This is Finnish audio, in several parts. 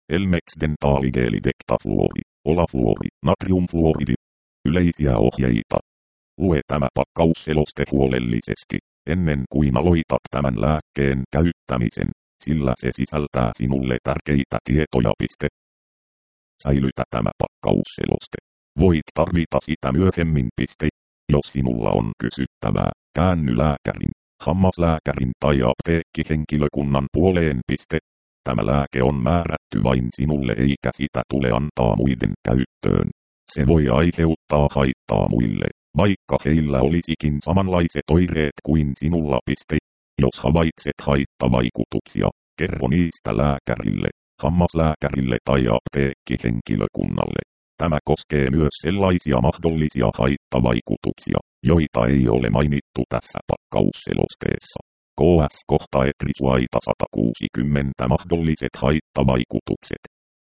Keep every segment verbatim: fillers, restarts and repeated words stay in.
Elmex dentaligeli dektafluori, olafluori, natriumfluoridi. Yleisiä ohjeita. Lue tämä pakkausseloste huolellisesti, ennen kuin aloitat tämän lääkkeen käyttämisen, sillä se sisältää sinulle tärkeitä tietoja. Piste. Säilytä tämä pakkausseloste. Voit tarvita sitä myöhemmin. Piste. Jos sinulla on kysyttävää, käänny lääkärin, hammaslääkärin tai apteekkihenkilökunnan puoleen. Piste. Tämä lääke on määrätty vain sinulle eikä sitä tule antaa muiden käyttöön. Se voi aiheuttaa haittaa muille, vaikka heillä olisikin samanlaiset oireet kuin sinulla. Piste. Jos havaitset haittavaikutuksia, kerro niistä lääkärille, hammaslääkärille tai apteekkihenkilökunnalle. Tämä koskee myös sellaisia mahdollisia haittavaikutuksia, joita ei ole mainittu tässä pakkausselosteessa. K S kohta etrisuaita sata kuusikymmentä mahdolliset haittavaikutukset.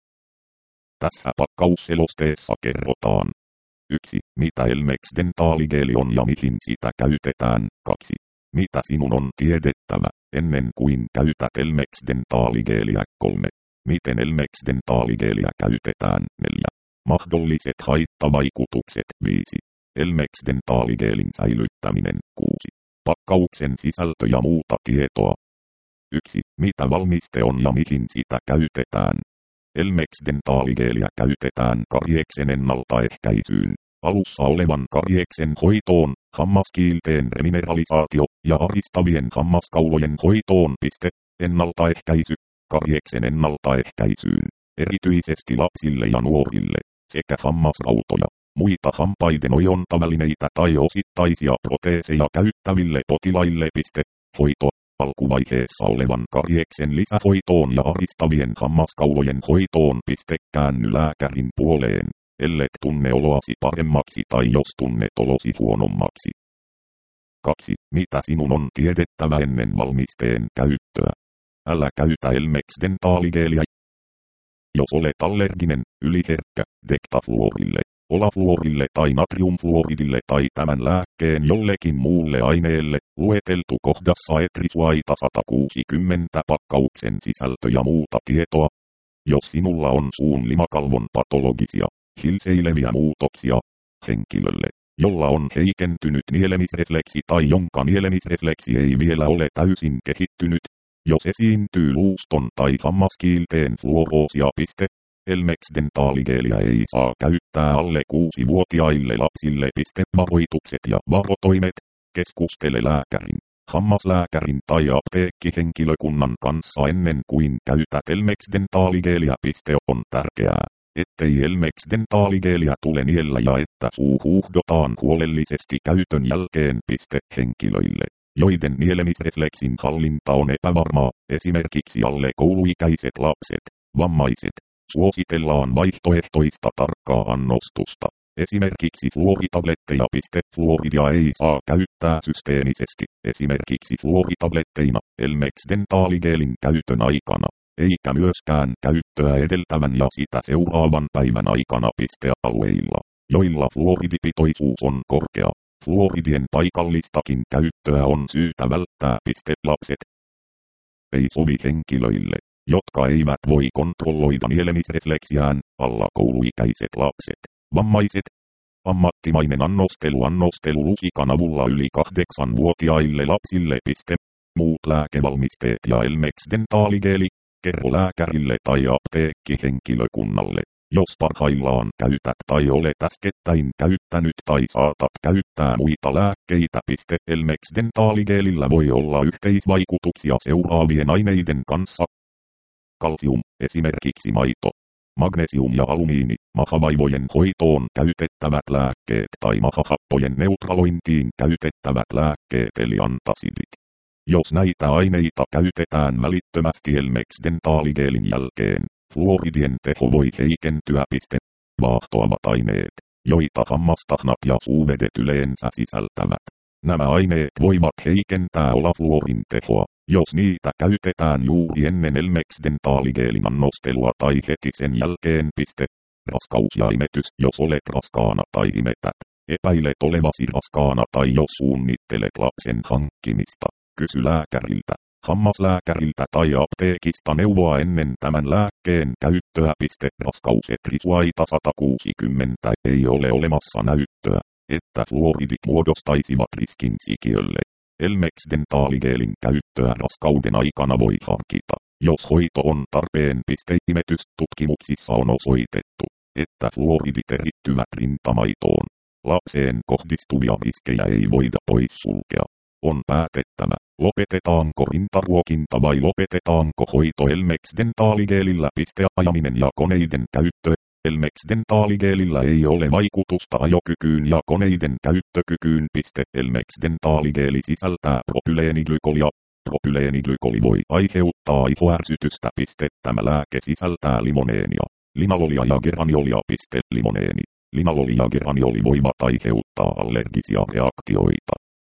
Tässä pakkausselosteessa kerrotaan. yksi. Mitä Elmex dentaligeli on ja mihin sitä käytetään. kaksi. Mitä sinun on tiedettävä, ennen kuin käytät Elmex dentaligeliä. kolme. Miten Elmex dentaligeliä käytetään. neljä. Mahdolliset haittavaikutukset. viisi. Elmex dentaligelin säilyttäminen. kuusi. Pakkauksen sisältö ja muuta tietoa. yksi. Mitä valmiste on ja mihin sitä käytetään. Elmex dentaligeliä käytetään karieksen ennaltaehkäisyyn, alussa olevan karieksen hoitoon, hammaskiilteen remineralisaatio ja aristavien hammaskaulojen hoitoon. Piste. Ennaltaehkäisy, karieksen ennaltaehkäisyyn, erityisesti lapsille ja nuorille, sekä hammasrautoja, muita hampaiden ojontavälineitä tai osittaisia proteeseja käyttäville potilaille. Piste. Hoito. Alkuvaiheessa olevan karieksen lisähoitoon ja aristavien hammaskaulojen hoitoon. Piste. Käänny lääkärin puoleen, ellet tunne oloasi paremmaksi tai jos tunnet olosi huonommaksi. kaksi. Mitä sinun on tiedettävä ennen valmisteen käyttöä? Älä käytä Elmex dentaligeliä, jos olet allerginen, yliherkkä, dektafluorille, olafluorille tai natriumfluoridille tai tämän lääkkeen jollekin muulle aineelle, lueteltu kohdassa etrisuaita sata kuusikymmentä pakkauksen sisältö ja muuta tietoa. Jos sinulla on suun limakalvon patologisia, hilseileviä muutoksia, henkilölle, jolla on heikentynyt nielemisrefleksi tai jonka nielemisrefleksi ei vielä ole täysin kehittynyt, jos esiintyy luuston tai hammaskiilteen fluoroosia. Piste. Elmex dentaligeliä ei saa käyttää alle kuusi-vuotiaille lapsille. Piste. Varoitukset ja varotoimet. Keskustele lääkärin, hammaslääkärin tai apteekkihenkilökunnan kanssa ennen kuin käytät Elmex dentaligeliä. Piste. On tärkeää, ettei Elmex dentaligeliä tule niellä ja että suu huuhdotaan huolellisesti käytön jälkeen. Piste. Henkilöille, joiden nielemisrefleksin hallinta on epävarmaa, esimerkiksi alle kouluikäiset lapset, vammaiset, suositellaan vaihtoehtoista tarkkaa annostusta. Esimerkiksi fluoritabletteja. Fluoridia ei saa käyttää systeemisesti, esimerkiksi fluoritabletteina, Elmex dentaligelin käytön aikana, eikä myöskään käyttöä edeltävän ja sitä seuraavan päivän aikana. Alueilla, joilla fluoridipitoisuus on korkea, fluoridien paikallistakin käyttöä on syytä välttää. Lapset ei sovi henkilöille, jotka eivät voi kontrolloida nielemisrefleksiään, alla kouluikäiset lapset, vammaiset. Ammattimainen annostelu annostelu lusikan avulla yli kahdeksanvuotiaille lapsille. Muut lääkevalmisteet ja Elmex dentaligeli, kerro lääkärille tai apteekkihenkilökunnalle, jos parhaillaan käytät tai olet äskettäin käyttänyt tai saatat käyttää muita lääkkeitä. Elmex dentaligelillä voi olla yhteisvaikutuksia seuraavien aineiden kanssa. Kalsium, esimerkiksi maito. Magnesium ja alumiini, mahavaivojen hoitoon käytettävät lääkkeet tai mahahappojen neutralointiin käytettävät lääkkeet eli antasidit. Jos näitä aineita käytetään välittömästi Elmex dentaligelin jälkeen, fluoridien teho voi heikentyä. Vaahtoavat aineet, joita hammastahnat ja suuvedet yleensä sisältävät. Nämä aineet voivat heikentää olafluorin tehoa, jos niitä käytetään juuri ennen Elmex dentaligelin annostelua tai heti sen jälkeen. Raskaus ja imetys. Jos olet raskaana tai imetät, epäilet olevasi raskaana tai jos suunnittelet lapsen hankkimista, kysy lääkäriltä, hammaslääkäriltä tai apteekista neuvoa ennen tämän lääkkeen käyttöä. käyttöä. Raskausetrisuaita sata kuusikymmentä ei ole olemassa näyttöä, että fluoridit muodostaisivat riskin sikiölle. Elmex-dentaaligeelin käyttöä raskauden aikana voi harkita, jos hoito on tarpeen. Imetystutkimuksissa on osoitettu, että fluoridit erittyvät rintamaitoon. Lapseen kohdistuvia riskejä ei voida poissulkea. On päätettävä, lopetetaanko rintaruokinta vai lopetetaanko hoito Elmex-dentaaligeelillä. Ajaminen ja koneiden käyttö. Elmex-dentaaligeelillä ei ole vaikutusta ajokykyyn ja koneiden käyttökykyyn. Elmex-dentaaligeeli sisältää propyleeniglykolia. Propyleeniglykoli voi aiheuttaa ihoärsytystä. Tämä lääke sisältää limoneenia, linalolia ja geraniolia. Limoneeni, linaloli ja geranioli voivat aiheuttaa allergisia reaktioita.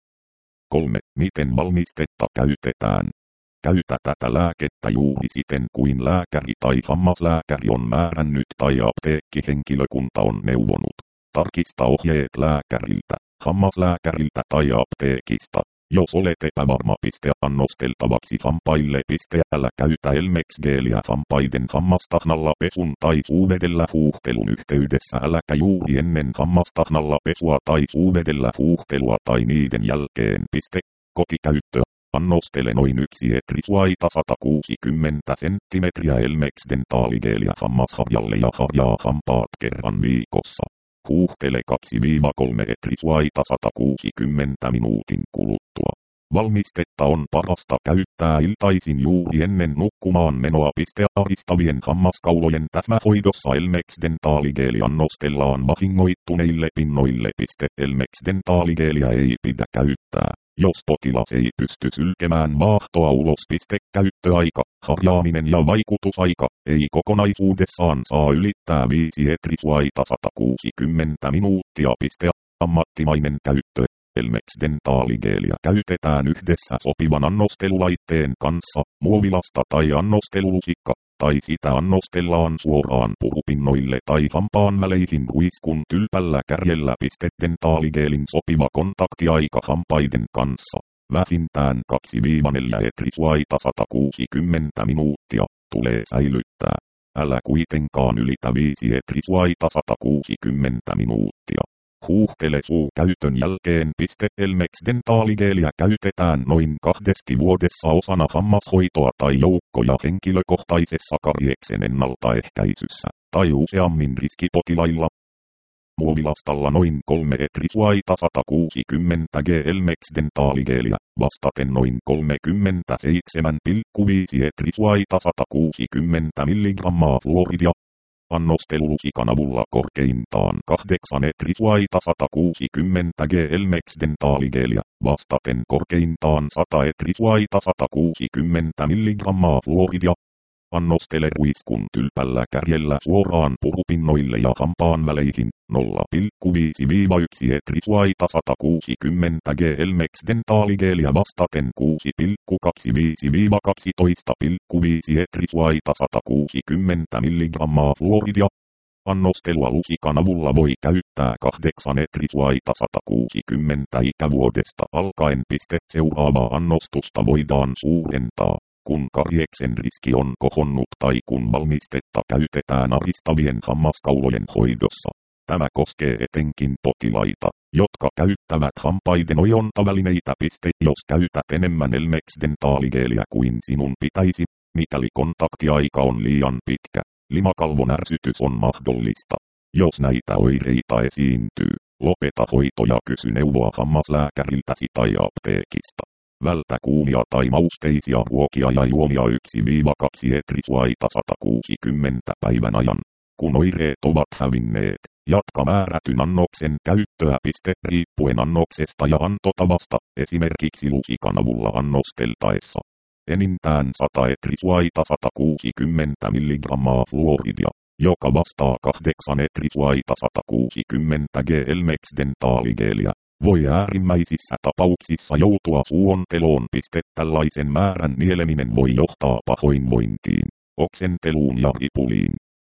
kolme. Miten valmistetta käytetään? Käytä tätä lääkettä juuri siten kuin lääkäri tai hammaslääkäri on määrännyt tai apteekkihenkilökunta on neuvonut. Tarkista ohjeet lääkäriltä, hammaslääkäriltä tai apteekista. Jos olet epävarma piste annosteltavaksi hampaille. Älä käytä Elmex-geeliä hampaiden hammastahnalla pesun tai suuvedellä huuhtelun yhteydessä. Äläkä juuri ennen hammastahnalla pesua tai suuvedellä huuhtelua tai niiden jälkeen. Kotikäyttö. Annostele noin yksi etrisuaita sata kuusikymmentä senttimetriä Elmex-dentaaligeeliä hammasharjalle ja harjaa hampaat kerran viikossa. Huuhtele kaksi kolme etrisuaita sata kuusikymmentä minuutin kuluttua. Valmistetta on parasta käyttää iltaisin juuri ennen nukkumaan menoa. Aristavien hammaskaulojen täsmähoidossa Elmex-dentaaligeeli annostellaan vahingoittuneille pinnoille. Elmex-dentaaligeeliä ei pidä käyttää, jos potilas ei pysty sylkemään vaahtoa ulos. Käyttöaika, harjaaminen ja vaikutusaika ei kokonaisuudessaan saa ylittää viisi etrisuaita sata kuusikymmentä minuuttia. Ammattimainen käyttö. Elmex-dentaaligeeliä käytetään yhdessä sopivan annostelulaitteen kanssa, muovilasta tai annostelulusikka, tai sitä annostellaan suoraan purupinnoille tai hampaan väleihin huiskun tylpällä kärjellä. Dentaaligeelin sopiva kontaktiaika hampaiden kanssa, vähintään kaksi neljä etrisuaita sata kuusikymmentä minuuttia, tulee säilyttää. Älä kuitenkaan ylitä viisi etrisuaita sata kuusikymmentä minuuttia. Huuhtele suukäytön jälkeen. Elmex-dentaaligeeliä käytetään noin kahdesti vuodessa osana hammashoitoa tai joukkoja henkilökohtaisessa karieksen ennaltaehkäisyssä, tai useammin riskipotilailla. Muovilastalla noin kolme etrisuaita sata kuusikymmentä g Elmex-dentaaligeeliä, vastaten noin kolmekymmentäseitsemän pilkku viisi etrisuaita sata kuusikymmentä milligrammaa fluoridia. Annostelulusikan avulla korkeintaan kahdeksan etrisuaita sata kuusikymmentä g Elmex-dentaaligeeliä, vastaten korkeintaan sata etrisuaita sata kuusikymmentä milligrammaa fluoridia. Annostele ruiskun tylpällä kärjellä suoraan purupinnoille ja hampaan väleihin, nolla pilkku viisi yksi etrisuaita sata kuusikymmentä g Elmex-dentaaligeeliä vastaten kuusi pilkku kaksikymmentäviisi kaksitoista pilkku viisi etrisuaita sata kuusikymmentä milligrammaa fluoridia. Annostelua lusikan avulla voi käyttää kahdeksan etrisuaita sata kuusikymmentä ikävuodesta alkaen. Seuraavaa annostusta voidaan suurentaa, kun karieksen riski on kohonnut tai kun valmistetta käytetään aristavien hammaskaulojen hoidossa. Tämä koskee etenkin potilaita, jotka käyttävät hampaiden ojontavälineitä. Jos käytät enemmän Elmex-dentaaligeeliä kuin sinun pitäisi, mikäli kontaktiaika on liian pitkä, limakalvon ärsytys on mahdollista. Jos näitä oireita esiintyy, lopeta hoito ja kysy neuvoa hammaslääkäriltäsi tai apteekista. Vältä kuumia tai mausteisia ruokia ja juomia yksi kaksi etrisuaita sata kuusikymmentä päivän ajan. Kun oireet ovat hävinneet, jatka määrätyn annoksen käyttöä. Riippuen annoksesta ja antotavasta, esimerkiksi lusikan avulla annosteltaessa. Enintään sata etrisuaita sata kuusikymmentä milligrammaa fluoridia, joka vastaa kahdeksan etrisuaita sata kuusikymmentä g Elmex-dentaaligeeliä. Voi äärimmäisissä tapauksissa joutua suonteloon. Tällaisen määrän nieleminen voi johtaa pahoinvointiin, oksenteluun ja ripuliin.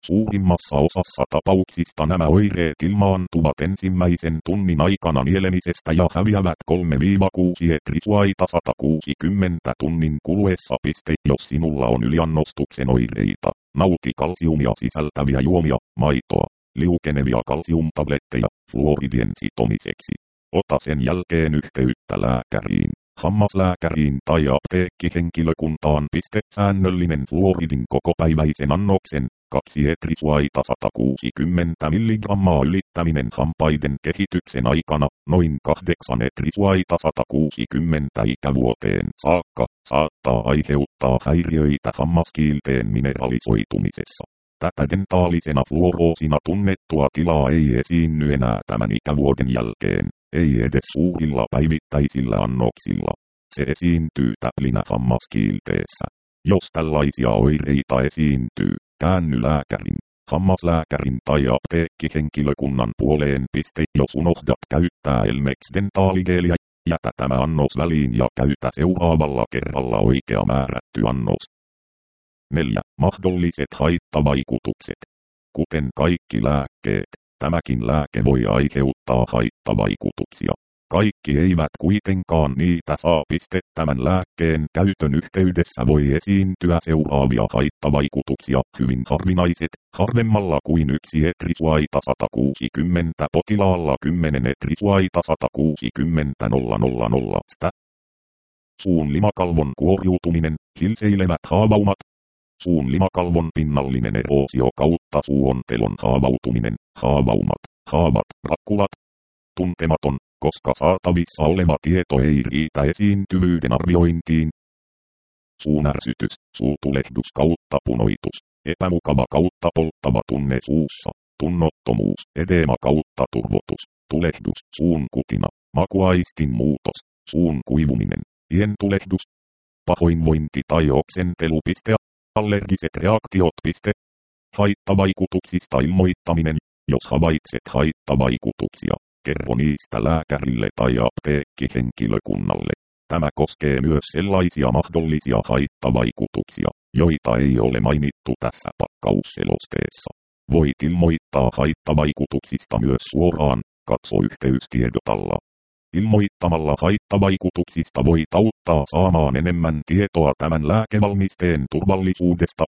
Suurimmassa osassa tapauksista nämä oireet ilmaantuvat ensimmäisen tunnin aikana nielemisestä ja häviävät kolme kuusi etrisuaita sata kuusikymmentä tunnin kuluessa. Piste. Jos sinulla on yliannostuksen oireita, nauti kalsiumia sisältäviä juomia, maitoa, liukenevia kalsiumtabletteja fluoridien sitomiseksi. Ota sen jälkeen yhteyttä lääkäriin, hammaslääkäriin tai apteekkihenkilökuntaan. Piste. Säännöllinen fluoridin kokopäiväisen annoksen kaksi etrisuaita sata kuusikymmentä milligrammaa ylittäminen hampaiden kehityksen aikana, noin kahdeksan etrisuaita sata kuusikymmentä ikävuoteen saakka, saattaa aiheuttaa häiriöitä hammaskiilteen mineralisoitumisessa. Tätä dentaalisena fluoroosina tunnettua tilaa ei esiinny enää tämän ikävuoden jälkeen, ei edes suurilla päivittäisillä annoksilla. Se esiintyy täplinä hammaskiilteessä. Jos tällaisia oireita esiintyy, käänny lääkärin, hammaslääkärin tai apteekkihenkilökunnan puoleen. Piste. Jos unohdat käyttää Elmex dentaaligeeliä, jätä tämä annos väliin ja käytä seuraavalla kerralla oikea määrätty annos. neljä. Mahdolliset haittavaikutukset. Kuten kaikki lääkkeet, tämäkin lääke voi aiheuttaa haittavaikutuksia. Kaikki eivät kuitenkaan niitä saa. Piste. Tämän lääkkeen käytön yhteydessä voi esiintyä seuraavia haittavaikutuksia, hyvin harvinaiset, harvemmalla kuin yksi etrisuaita sata kuusikymmentä potilaalla kymmenen etrisuaita sata kuusikymmentä nolla nolla nolla stä. Suun limakalvon kuoriutuminen, hilseilevät haavaumat. Suun limakalvon pinnallinen eroosio kautta suuontelon haavautuminen, haavaumat, haavat, rakkulat. Tuntematon, koska saatavissa oleva tieto ei riitä esiintyvyyden arviointiin. Suunärsytys, suutulehdus kautta punoitus, epämukava kautta polttava tunne suussa, tunnottomuus, edeema kautta turvotus, tulehdus, suun kutina, makuaistin muutos, suun kuivuminen, ientulehdus, pahoinvointi tai oksentelu. Piste. Allergiset reaktiot. Piste. Haittavaikutuksista ilmoittaminen. Jos havaitset haittavaikutuksia, kerro niistä lääkärille tai apteekkihenkilökunnalle. Tämä koskee myös sellaisia mahdollisia haittavaikutuksia, joita ei ole mainittu tässä pakkausselosteessa. Voit ilmoittaa haittavaikutuksista myös suoraan, katso yhteystiedot alla. Ilmoittamalla haittavaikutuksista voit auttaa saamaan enemmän tietoa tämän lääkevalmisteen turvallisuudesta.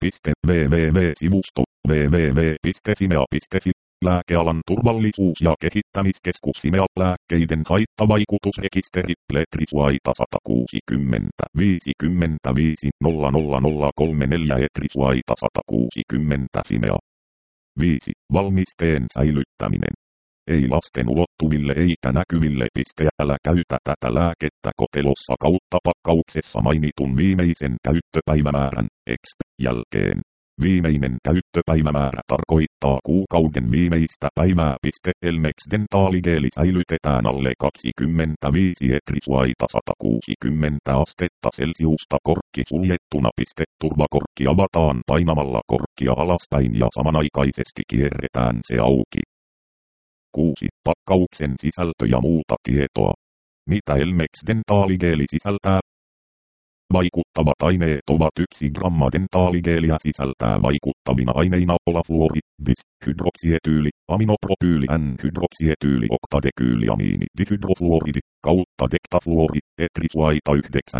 www-sivusto www piste fimea piste fi Lääkealan turvallisuus- ja kehittämiskeskus Fimea. Lääkkeiden haittavaikutusrekisteri Etrisuaita sata kuusikymmentä viisikymmentäviisi nolla nolla nolla kolmekymmentäneljä Etrisuaita sata kuusikymmentä Fimea. viisi. Valmisteen säilyttäminen. Ei lasten ulottuville eikä näkyville. Piste. Älä käytä tätä lääkettä kotelossa kautta pakkauksessa mainitun viimeisen käyttöpäivämäärän exp. Jälkeen. Viimeinen käyttöpäivämäärä tarkoittaa kuukauden viimeistä päivää. Elmex dentaaligeeli säilytetään alle kaksikymmentäviisi etrisuaita sata kuusikymmentä astetta Celsiusta korkki suljettuna. Turvakorkki avataan painamalla korkkia alaspäin ja samanaikaisesti kierretään se auki. kuusi. Pakkauksen sisältö ja muuta tietoa. Mitä Elmex dentaaligeeli sisältää? Vaikuttavat aineet ovat yksi gramma dentaaligeeliä sisältää vaikuttavina aineina olafluori, bis, hydroksietyyli, aminopropyyli, N-hydroksietyyli, oktadekyyliamiini, dihydrofluoridi, kautta dektafluori, etrisuaita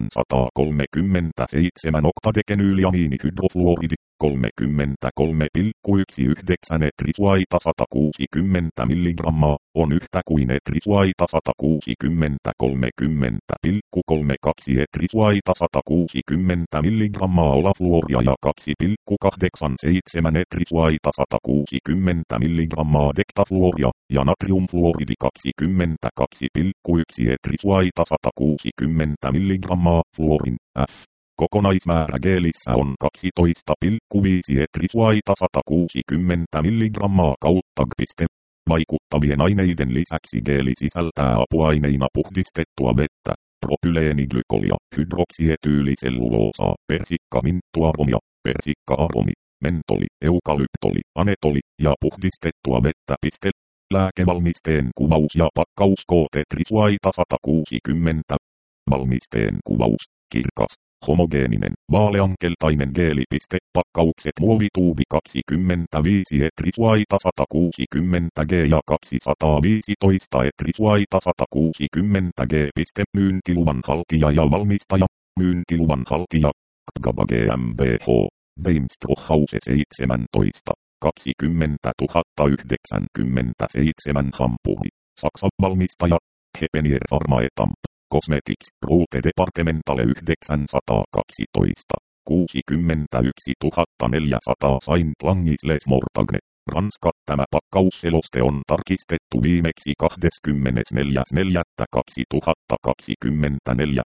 yhdeksänsataakolmekymmentäseitsemän oktadekenyyliamiini hydrofluoridi, kolmekymmentäkolme pilkku yhdeksäntoista etrisuaita sata kuusikymmentä milligrammaa, on yhtä kuin etrisuaita sata kuusikymmentä kolmekymmentä pilkku kolmekymmentäkaksi etrisuaita sata kuusikymmentä milligrammaa olafluoria ja kaksi pilkku kahdeksankymmentäseitsemän etrisuaita sata kuusikymmentä milligrammaa dektafluoria ja natriumfluoridi kaksikymmentäkaksi pilkku yksi etrisuaita sata kuusikymmentä milligrammaa fluorin F. Kokonaismäärä geelissä on kaksitoista pilkku viisi etrisuaita sata kuusikymmentä milligrammaa kautta G. Vaikuttavien aineiden lisäksi geeli sisältää apuaineina puhdistettua vettä, propyleeniglykolia, hydroksietyyliselluloosaa, persikkaminttuaromia, persikka-aromi, mentoli, eukalyptoli, anetoli ja puhdistettua vettä. Lääkevalmisteen kuvaus ja pakkaus K T Etrisuaita sata kuusikymmentä. Valmisteen kuvaus, kirkas, Homogeeninen, vaaleankeltainen geelipiste, pakkaukset muovituubi kaksikymmentäviisi etrisuaita sata kuusikymmentä G ja kaksisataaviisitoista etrisuaita sata kuusikymmentä G. Myyntiluvan haltija ja valmistaja, myyntiluvan haltija, Kgaba GmbH, Beimstrohhause seitsemäntoista, kaksikymmentätuhatta yhdeksänkymmentäseitsemän Hamburg, Saksa valmistaja, Hepenier Pharmaetamp. Cosmetics Route Departementale yhdeksänsataakaksitoista, kuusikymmentäyksituhatta neljäsataa Saint Langisles Mortagne, Ranska. Tämä pakkausseloste on tarkistettu viimeksi kahdeskymmenesneljäs neljättä kaksituhattakaksikymmentäneljä.